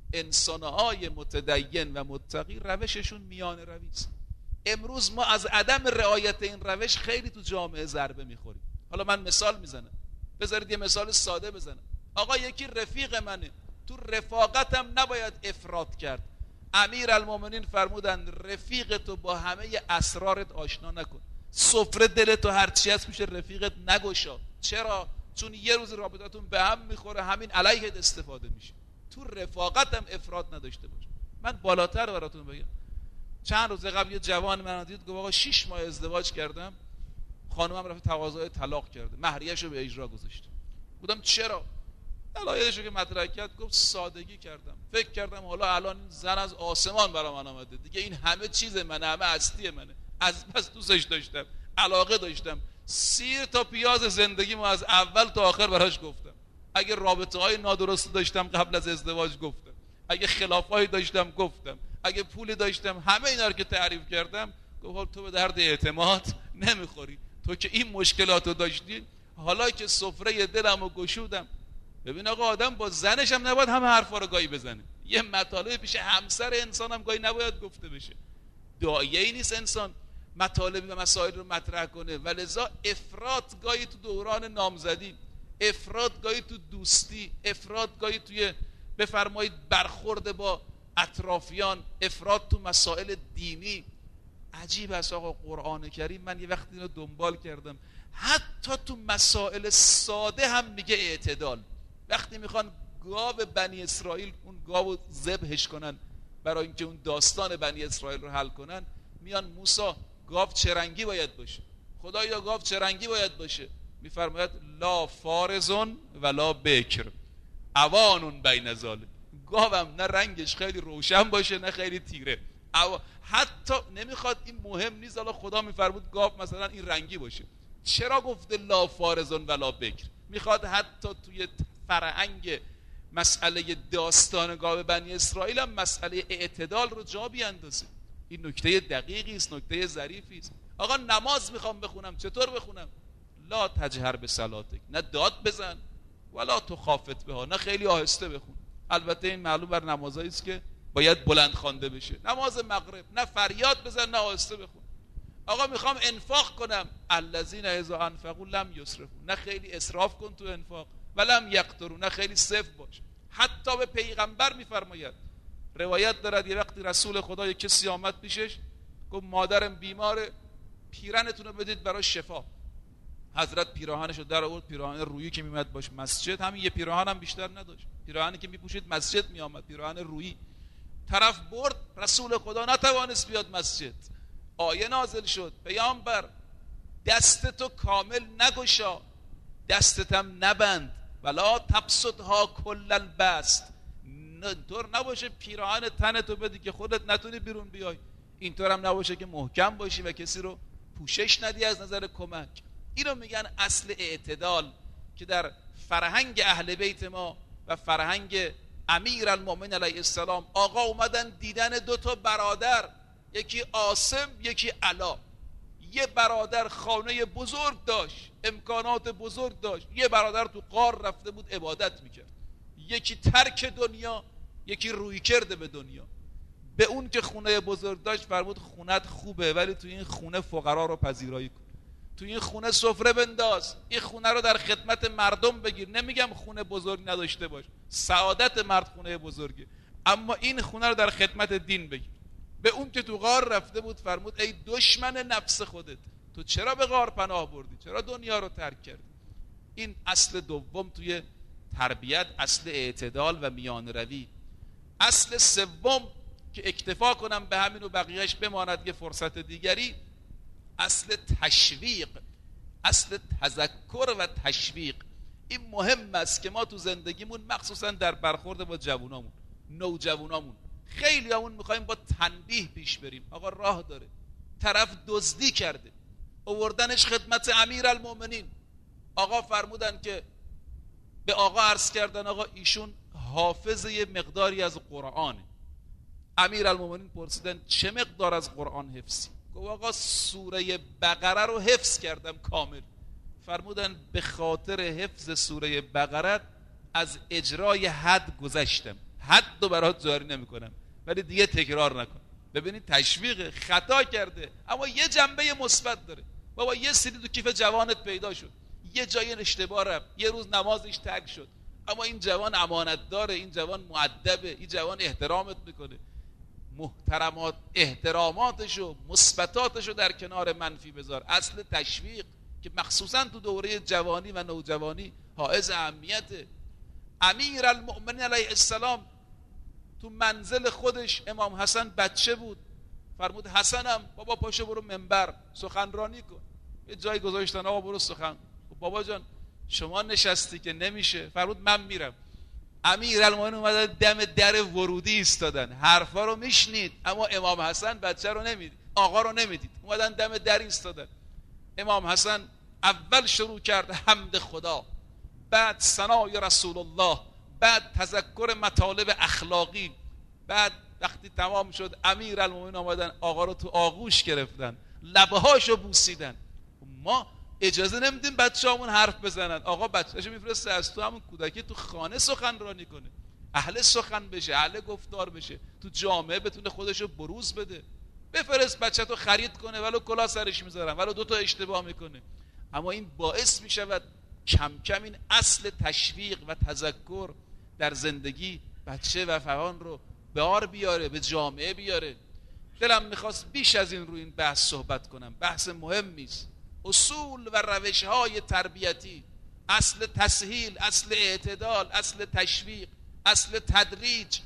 انسانهای متدین و متقی روششون میانه روی است. امروز ما از عدم رعایت این روش خیلی تو جامعه ضربه میخوریم. حالا من مثال میزنم، بذارید یه مثال ساده بزنم. آقا یکی رفیق منه، تو رفاقتم نباید افراط کرد. امیرالمومنین فرمودن رفیق تو با همه اسرارت آشنا نکن، سفره دلتو هرچی هست میشه رفیقت نگشا. چرا؟ چون یه روز رابطتون به هم میخوره، همین علیهت استفاده میشه. تو رفاقتم افراط نداشته باش. من بالاتر براتون بگم، چند روز قبل یه جوان من دید گفت آقا 6 ماه ازدواج کردم، خانومم رفت تقاضای طلاق کرده، مهریه‌شو به اجرا گذاشته. گفتم چرا؟ دلایلشو که مطرح کرد گفت سادگی کردم، فکر کردم حالا الان این زن از آسمان برام من آمده دیگه، این همه چیز منه، همه هستی منه، از بس دوستش داشتم، علاقه داشتم، 30 تا پیاز زندگیمو از اول تا آخر براش گفتم. اگه رابطه‌های نادرست داشتم قبل از ازدواج گفتم، اگه خلافایی داشتم گفتم، اگه پولی داشتم، همه اینا رو که تعریف کردم. گفت تو به درد اعتماد نمیخوری، تو که این مشکلاتو داشتی، حالا که سفره دلمو گشودم. ببین آقا آدم با زنش هم نباید همه حرفا رو گاهی بزنه، یه مطالب پیش همسر انسان هم گاهی نباید گفته بشه. داعیه‌ای نیست انسان مطالب و مسائل رو مطرح کنه، ولذا افراط گاهی تو دوران نامزدی، افراط گاهی تو دوستی، افراط گاهی توی بفرمایید برخورد با اطرافیان، افراط تو مسائل دینی. عجیب است آقا، قرآن کریم من یه وقتی رو دنبال کردم، حتی تو مسائل ساده هم میگه اعتدال. وقتی میخوان گاو بنی اسرائیل اون گاو ذبحش کنن برای اینکه اون داستان بنی اسرائیل رو حل کنن، میان موسی گاو چه رنگی باید باشه؟ خدایا گاو چه رنگی باید باشه؟ میفرماید لا فارزون ولا بکر عوانون بین ذالک. گاوم نه رنگش خیلی روشن باشه نه خیلی تیره، حتی نمیخواد، این مهم نیست. حالا خدا میفرمود گاو مثلا این رنگی باشه، چرا گفته لا فارزون ولا بکر؟ میخواد حتی توی فرهنگ مسئله داستان گاو بنی اسرائیل هم مسئله اعتدال رو جا بیاندازه. این نکته دقیقی است، نکته ظریفی است. آقا نماز میخوام بخونم، چطور بخونم؟ لا تجهر به صلاتک، نه داد بزن، ولا تخافت بها، نه خیلی آهسته بخون. البته این معلوم بر نمازایی است که باید بلند خوانده بشه. نماز مغرب نه فریاد بزن نه آهسته بخون. آقا میخوام انفاق کنم، الذین اذا انفقوا لم یسرفوا، نه خیلی اسراف کن تو انفاق، ولم یقتروا، نه خیلی صفر باش. حتی به پیغمبر میفرماید، روایت دارد یه وقتی رسول خدا یک کسی آمد پیشش گفت مادرم بیماره، پیرنتون رو بدید برای شفا. حضرت پیراهنشو در آورد، پیراهن رویی که میمد باش مسجد، همین یه پیراهن هم بیشتر نداشت، پیراهنی که میپوشید مسجد میآمد، پیراهن رویی. طرف برد، رسول خدا نتوانست بیاد مسجد. آیه نازل شد، پیامبر دستتو کامل نگشا، دستتم نبند، ولا تبسطها کل البسط، اینطور نباشه پیراهن تنتو بدی که خودت نتونی بیرون بیای، اینطور هم نباشه که محکم باشی و کسی رو پوشش ندی از نظر کمک. اینو میگن اصل اعتدال که در فرهنگ اهل بیت ما و فرهنگ امیر المؤمنین علیه السلام آقا اومدن دیدن دو تا برادر، یکی عاصم یکی علا. یه برادر خانه بزرگ داشت، امکانات بزرگ داشت، یه برادر تو غار رفته بود عبادت میکرد، یکی ترک دنیا یکی روی کرده به دنیا. به اون که خونه بزرگ داشت فرمود خونت خوبه ولی تو این خونه فقرا رو پذیرایی کن، تو این خونه سفره بنداز، این خونه رو در خدمت مردم بگیر. نمیگم خونه بزرگ نداشته باش، سعادت مرد خونه بزرگه، اما این خونه رو در خدمت دین بگیر. به اون که تو غار رفته بود فرمود ای دشمن نفس خودت، تو چرا به غار پناه بردی، چرا دنیا رو ترک کردی؟ این اصل دوم توی تربیت، اصل اعتدال و میان روی. اصل سوم که اکتفا کنم به همین و بقیهش بماند یه فرصت دیگری، اصل تشویق، اصل تذکر و تشویق. این مهم است که ما تو زندگیمون مخصوصا در برخورد با جوانامون، نوجوانامون، خیلی همون میخوایم با تنبیه پیش بریم. آقا راه داره، طرف دزدی کرده، آوردنش خدمت امیر المؤمنین، آقا فرمودن که به آقا عرض کردن آقا ایشون حافظ یه مقداری از قرآنه. امیر المؤمنین پرسیدن چه مقدار از قرآن حفظی؟ گفت آقا سوره بقره رو حفظ کردم کامل. فرمودن به خاطر حفظ سوره بقره از اجرای حد گذشتم، حد رو برات جاری نمی کنم ولی دیگه تکرار نکن. ببینید تشویق، خطا کرده اما یه جنبه مثبت داره. بابا یه سری تو کیف جوانت پیدا شد، یه جای اشتباه رفت، یه روز نمازش ترک شد، اما این جوان امانت داره، این جوان مؤدبه، این جوان احترامت میکنه. محترمات احتراماتشو، مثبتاتشو در کنار منفی بذار. اصل تشویق که مخصوصا تو دوره جوانی و نوجوانی حائز اهمیته. امیر المؤمنین علیه السلام تو منزل خودش، امام حسن بچه بود، فرمود حسنم بابا پاشو برو منبر سخنرانی کن. یه جایی گذاشتن آقا برو سخن. بابا جان شما نشستی که نمیشه. فرمود من میرم. امیر المؤمنین اومدن دم در ورودی ایستادن، حرفا رو میشنید اما امام حسن بچه رو نمیدید، آقا رو نمیدید، اومدن دم در ایستادن. امام حسن اول شروع کرد حمد خدا، بعد ثنای رسول الله، بعد تذکر مطالب اخلاقی. بعد وقتی تمام شد امیر المؤمنین آمدن آقا رو تو آغوش گرفتن، لبهاشو بوسیدن. ما اجازه نمیدیم بچه‌هامون حرف بزنن. آقا بچه‌شو میفرسته از تو همون کودکی تو خانه سخنرانی کنه، اهل سخن بشه، اهل گفتار بشه، تو جامعه بتونه خودشو بروز بده. بفرست بچه‌تو خرید کنه ولو کلاه سرش میذارن ولو دو تا اشتباه میکنه. اما این باعث میشود کم کم این اصل تشویق و تذکر در زندگی بچه و فهان رو بار بیاره، به جامعه بیاره. دلم میخواست بیش از این رو این بحث صحبت کنم، بحث مهمی است. اصول و روش‌های تربیتی، اصل تسهیل، اصل اعتدال، اصل تشویق، اصل تدریج،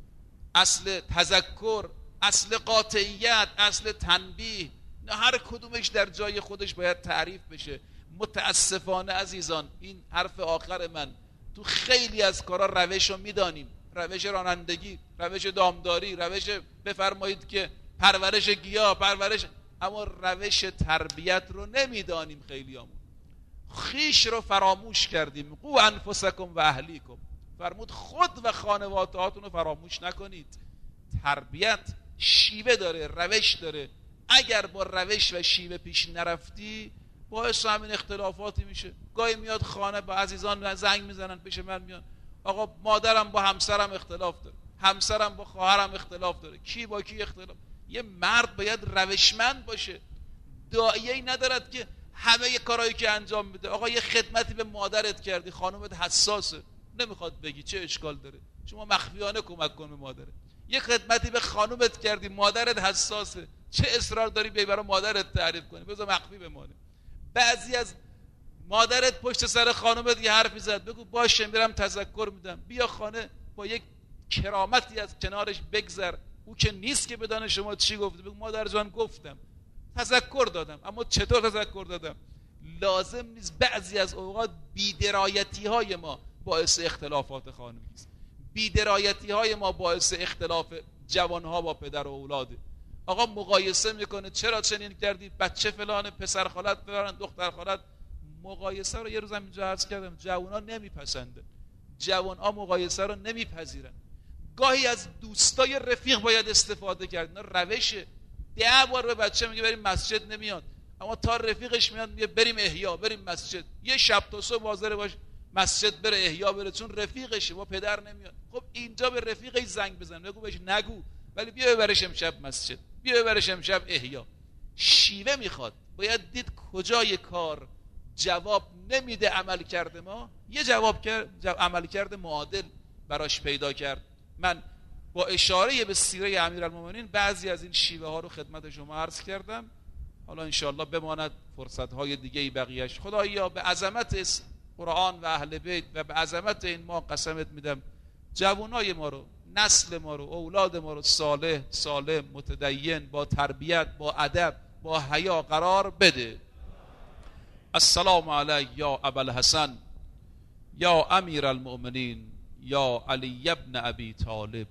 اصل تذکر، اصل قاطعیت، اصل تنبیه، هر کدومش در جای خودش باید تعریف بشه. متاسفانه عزیزان، این حرف آخر من، تو خیلی از کارا روش رو میدانیم، روش رانندگی، روش دامداری، روش بفرمایید که پرورش گیاه، پرورش، اما روش تربیت رو نمیدانیم. خیلیامون خیش رو فراموش کردیم. قو انفسکم و اهلیکم، فرمود خود و خانوادهاتون رو فراموش نکنید. تربیت شیوه داره، روش داره. اگر با روش و شیوه پیش نرفتی باعث همین اختلافاتی میشه. گاهی میاد خانه با عزیزان زنگ میزنن پیش من، میان آقا مادرم با همسرم اختلاف داره، همسرم با خواهرم اختلاف داره، کی با کی اختلاف. یه مرد باید روشمند باشه. داعیه‌ای ندارد که همه کارهایی که انجام میده، آقا یه خدمتی به مادرت کردی، خانومت حساسه نمیخواد بگی، چه اشکال داره؟ شما مخفیانه کمک کن به مادرت. یه خدمتی به خانومت کردی، مادرت حساسه، چه اصرار داری بیای برای مادرت تعریف کنی؟ بذار مخفی بمونه. بعضی از مادرت پشت سر خانومت یه حرفی زد، بگو باشه میرم تذکر میدم، بیا خانه با یک کرامتی از کنارش بگذر، او که نیست که بدانه شما چی گفته، بگو مادر جان گفتم، تذکر دادم، اما چطور تذکر دادم؟ لازم نیست. بعضی از اوقات بی‌درایتی های ما باعث اختلافات خانگی است. بی‌درایتی های ما باعث اختلاف جوانها با پدر و اولاده. آقا مقایسه میکنه، چرا چنین کردی؟ بچه فلان، پسر خالت فلان، دختر خالت. مقایسه رو یه روزم اینجا عرض کردم، جوانها نمیپسندن، جوانها مقایسه رو نمیپذیرن. گاهی از دوستای رفیق باید استفاده کرد. اینا روشه. 10 بار به بچه میگه بریم مسجد، نمیاد، اما تا رفیقش میاد میگه بریم احیا، بریم مسجد، یه شب تا صبح حاضر باش مسجد بره، احیا بره، چون رفیقشه، با پدر نمیاد. خب اینجا به رفیقش زنگ بزن، بگو بهش نگو، ولی بیا ببرش امشب مسجد، بیا ببرش امشب احیا. شیوه میخواد. باید دید کجای کار جواب نمیده عمل کرده ما، یه عمل کرده معادل براش پیدا کرد. من با اشاره به سیره امیرالمومنین بعضی از این شیوه ها رو خدمت شما عرض کردم. حالا انشاءالله بماند فرصت های دیگه بقیهش. خدایا به عظمت قرآن و اهل بیت و به عظمت این ما قسمت میدم جوانای ما رو، نسل ما رو، اولاد ما رو صالح، سالم، متدین، با تربیت، با ادب، با حیا قرار بده. السلام علیک یا ابوالحسن یا امیرالمؤمنین یا علی ابن ابی طالب.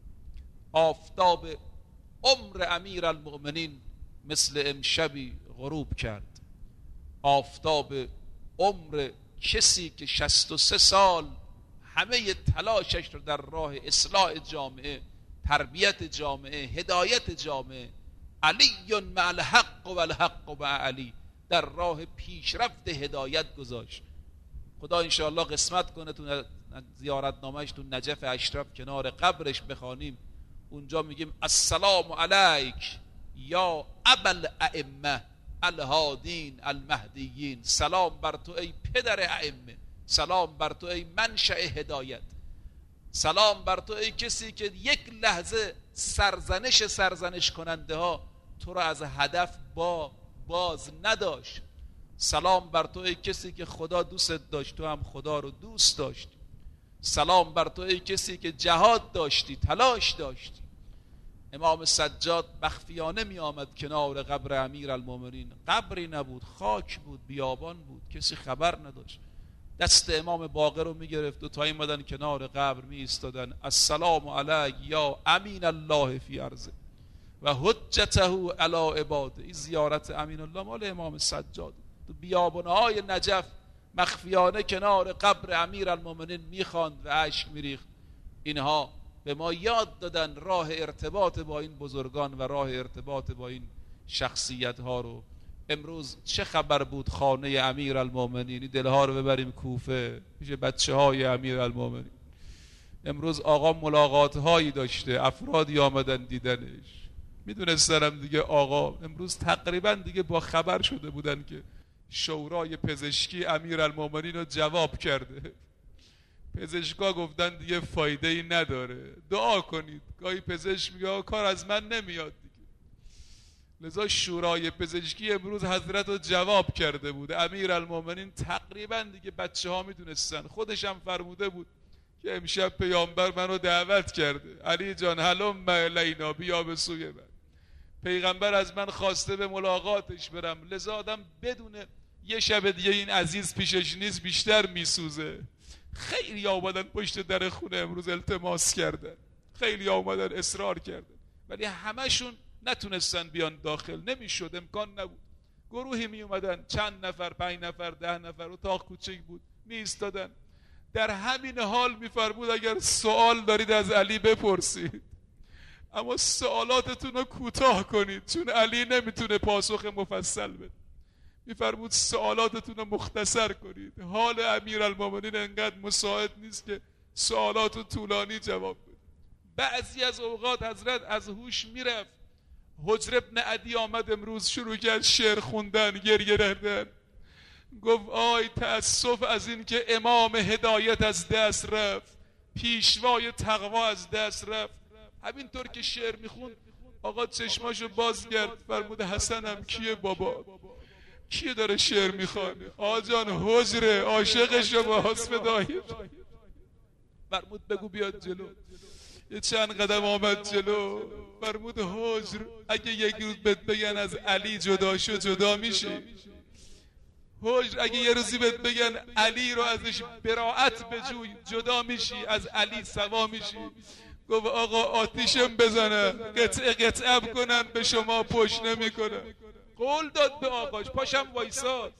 آفتاب عمر امیرالمؤمنین مثل امشبی غروب کرد. آفتاب عمر کسی که 63 سال همه تلاشش رو در راه اصلاح جامعه، تربیت جامعه، هدایت جامعه، علی مع الحق و الحق مع علی، در راه پیشرفت هدایت گذاشت. خدا انشاءالله قسمت کنه تو زیارتنامه‌اش تو نجف اشرف کنار قبرش بخوانیم، اونجا میگیم السلام علیک یا ابل ائمه الهادین المهدیین. سلام بر تو ای پدر ائمه، سلام بر تو ای منشأ هدایت، سلام بر تو ای کسی که یک لحظه سرزنش کننده ها تو را از هدف باز نداشت. سلام بر تو ای کسی که خدا دوست داشت، تو هم خدا رو دوست داشتی. سلام بر تو ای کسی که جهاد داشتی، تلاش داشتی. امام سجاد مخفیانه می آمد کنار قبر امیرالمومنین. قبری نبود، خاک بود، بیابان بود، کسی خبر نداشت. دست امام باقر رو می گرفت و تا ایمدن کنار قبر می ایستادن. السلام علیک یا امین الله فی ارضه و حجته علی عباده. این زیارت امین الله مال امام سجاد. تو بیابانهای نجف مخفیانه کنار قبر امیرالمومنین میخواند و اشک میریخت. اینها به ما یاد دادن راه ارتباط با این بزرگان و راه ارتباط با این شخصیت ها رو. امروز چه خبر بود خانه امیرالمومنین؟ دلها رو ببریم کوفه پیش بچه های امیرالمومنین. امروز آقا ملاقات هایی داشته، افرادی آمدن دیدنش، میدونستنم دیگه آقا امروز تقریبا دیگه با خبر شده بودن که شورای پزشکی امیرالمومنین رو جواب کرده. پزشکا گفتن دیگه فایده ای نداره، دعا کنید. گاهی پزشک میگه کار از من نمیاد دیگه. لذا شورای پزشکی امروز حضرت رو جواب کرده بود. امیرالمومنین تقریبا دیگه بچه ها میدونستن، خودش هم فرموده بود که امشب پیامبر منو دعوت کرده، علی جان هلم الینا، بیا به سوی من. پیغمبر از من خواسته به ملاقاتش برم. لذا آدم بدون یه شب دیگه این عزیز پیشش نیست بیشتر میسوزه. خیلی آمدن پشت در خونه امروز التماس کردن، خیلی آمدن اصرار کردن، ولی همشون نتونستن بیان داخل، نمیشد، امکان نبود. گروهی می اومدن، چند نفر، 5 نفر، 10 نفر، اتاق کوچک بود، می ایستادن. در همین حال میفرمود اگر سوال دارید از علی بپرسید، اما سوالاتتون رو کوتاه کنید، چون علی نمیتونه پاسخ مفصل بده. میفرمود سوالاتتون رو مختصر کنید. حال امیرالمومنین انقدر مساعد نیست که سوالات رو طولانی جواب بده. بعضی از اوقات حضرت از هوش میرفت. حجر ابن عدی آمد امروز شروع کرد شعر خوندن، گریه کردن. گفت آی تأسف از این که امام هدایت از دست رفت، پیشوای تقوا از دست رفت. همینطور که شعر میخوند آقا چشماشو باز کرد، فرمود حسنم کیه بابا؟ کیه داره شعر میخوانه؟ آجان حجره عاشق شماست فدایی. فرمود بگو بیاد جلو. یه چند قدم آمد جلو، فرمود حجر اگه یک روز بهت بگن از علی جدا شو جدا میشی؟ حجر اگه یه روزی بهت بگن علی رو ازش براءت بجوی جدا میشی، از علی سوا میشی؟ گفت آقا آتیشم بزنن قطعه قطعه کنن به شما پشت نمیکنن. قول داد به آقاش، پاشم وایساد.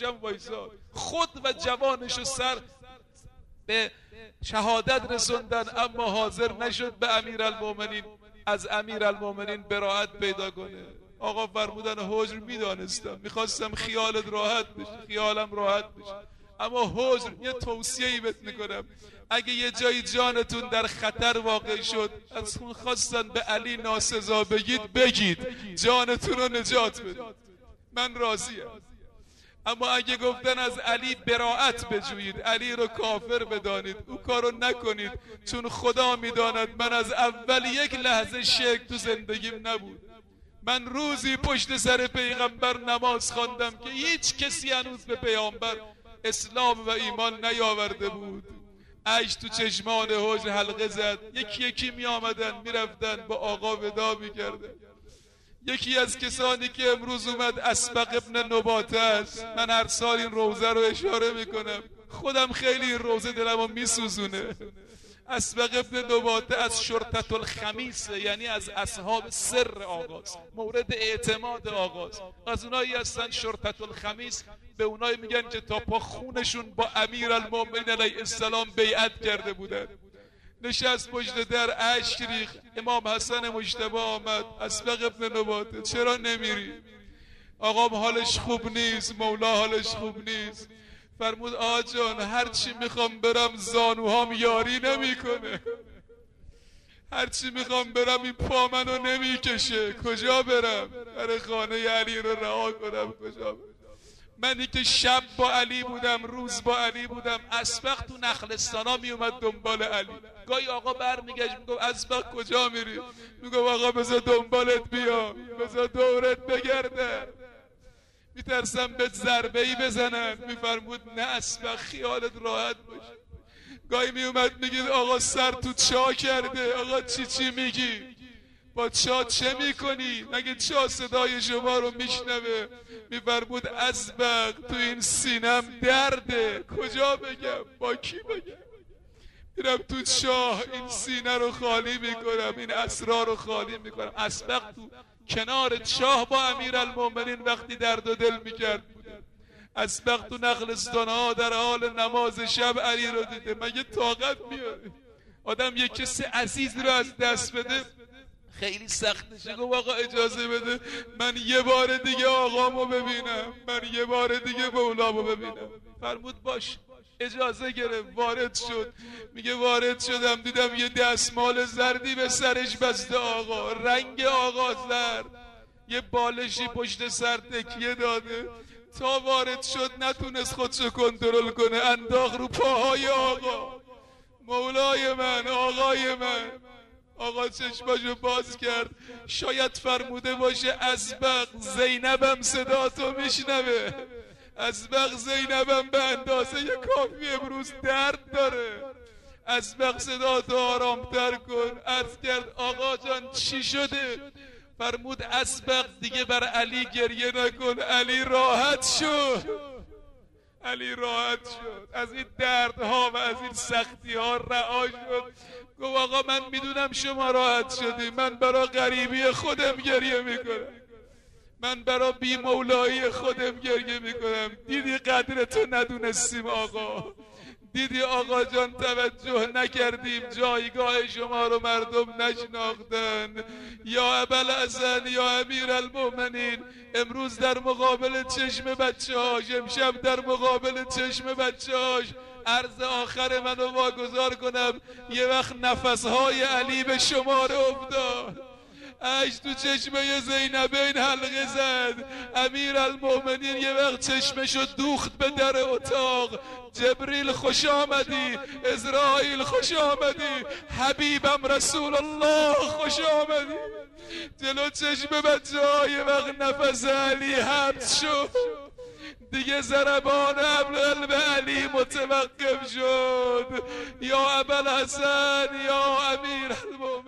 خود و جوانشو سر به شهادت رسوندن، اما حاضر نشد به امیرالمومنین از امیرالمومنین براءت پیدا کنه. آقا فرمودن حجر میدانستم، میخواستم خیالت راحت بشه، خیالم راحت بشه، اما حجر یه توصیه‌ای بهت میکنم، اگه یه جایی جانتون در خطر واقع شد از خون خواستن به علی ناسزا بگید جانتون رو نجات بدید، من راضیم. اما اگه گفتن از علی براءت بجویید، علی رو کافر بدانید، او کارو نکنید، چون خدا میداند من از اول یک لحظه شک تو زندگیم نبود. من روزی پشت سر پیغمبر نماز خواندم که هیچ کسی هنوز به پیامبر اسلام و ایمان نیاورده بود. اشک تو چشمان حجر حلقه زد. یکی یکی می آمدن می رفتن، با آقا ودا می کردن. یکی از کسانی که امروز اومد اسبق ابن نباته است. من هر سال این روزه رو اشاره می کنم، خودم خیلی این روزه دلمو می سوزونه. اسبق ابن نباته از شرطة الخمیسه، یعنی از اصحاب سر آقاست، مورد اعتماد آقاست. از اونایی هستن شرطة الخمیس، به اونایی میگن که تا پا خونشون با امیرالمومنین علیه السلام بیعت کرده بودن. نشست پشت در اشک ریخت. امام حسن مجتبی آمد، اسبق ابن نباته چرا نمیری؟ آقام حالش خوب نیست، مولا حالش خوب نیست. فرمود آقا جان هرچی میخوام برم زانوهام یاری نمیکنه، هرچی میخوام برم این پا منو نمیکشه، کجا برم؟ در خانه علی رو رها کنم کجا برم؟ منی که شب با علی بودم، روز با علی بودم. اسبق تو نخلستانا میومد دنبال علی. گاهی آقا برمیگشت میگفت اسبق کجا میری؟ میگفت آقا بذار دنبالت بیام، بذار دورت بگردم، میترسم بهت ضربه‌ای بزنن. میفرمود نه اسبق خیالت راحت باشه. گاهی میومد میگید آقا سر تو چا کرده، آقا چی میگی؟ با چا چه میکنی؟ مگه چا صدای شما رو میشنوه؟ میفرمود اسبق تو این سینم درده، کجا بگم؟ با کی بگم؟ میرم تو چاه این سینه رو خالی میکنم، این اسرار رو خالی میکنم. اسبق تو کنار چاه با امیرالمومنین وقتی درد و دل میکرد بوده. اسبق تو نخلستانها در حال نماز شب علی رو دیده. مگه طاقت میاره آدم یک کسی عزیز رو از دست بده؟ خیلی سختشه. گفت آقا اجازه بده من یه بار دیگه آقامو ببینم، من یه بار دیگه مولامو ببینم. فرمود باش. اجازه گرفت، وارد شد. میگه وارد شدم دیدم یه دستمال زردی به سرش بسته آقا، رنگ آقا زرد، یه بالشی پشت سر تکیه داده. تا وارد شد نتونست خودشو کنترل کنه، انداخت رو پاهای آقا. مولای من، آقای من. آقا چشماشو باز کرد. شاید فرموده باشه اسبق زینبم صدا تو میشنوه، اسبق زینبم به اندازه کافی امروز درد داره، اسبق صدا تو آرامتر کن. عرض کرد آقا جان چی شده؟ فرمود اسبق دیگه بر علی گریه نکن، علی راحت شد، علی راحت شد، از این دردها و از این سختی ها رها شد. گفت آقا من میدونم شما راحت شدی، من برای غریبی خودم گریه میکنم، من برای بی مولایی خودم گریه میکنم. دیدی قدرتو ندونستیم آقا، دیدی آقا جان توجه نکردیم، جایگاه شما رو مردم نشناختن. یا ابوالحسن یا امیرالمومنین، امروز در مقابل چشم بچه هاش، امشب در مقابل چشم بچه هاش عرض آخر منو واگذار کنم. یه وقت نفسهای علی به شماره افتاد، اش تو چشمه زینبین حلقه زد. امیرالمومنین یه وقت چشمشو دوخت به در اتاق. جبریل خوش آمدی، اسرائیل خوش آمدی، حبیبم رسول الله خوش آمدی. جلو چشم بچه‌های وقت نفس علی حبس شد دیگه ضربان قلب علی متوقف شد. یا ابوالحسن یا امیر المؤمنین